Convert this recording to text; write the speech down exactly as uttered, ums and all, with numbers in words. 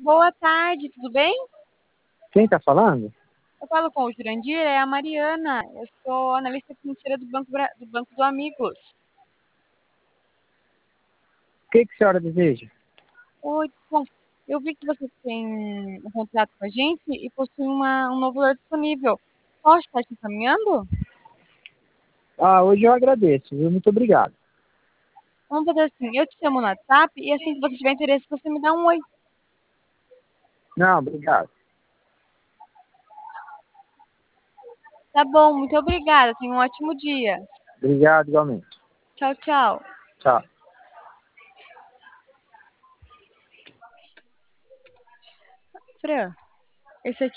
Boa tarde, tudo bem? Quem está falando? Eu falo com o Jurandir, é a Mariana. Eu sou analista financeira do Banco, Bra- do Banco do Amigos. O que, que a senhora deseja? Oi, bom, eu vi que você tem um contrato com a gente e possui uma, um novo valor disponível. Pode estar te encaminhando? Ah, hoje eu agradeço, viu? Muito obrigado. Vamos fazer assim, eu te chamo no WhatsApp e assim que você tiver interesse, você me dá um oi. Não, obrigado. Tá bom, muito obrigada. Tenha um ótimo dia. Obrigado igualmente. Tchau, tchau. Tchau. Fran, esse aqui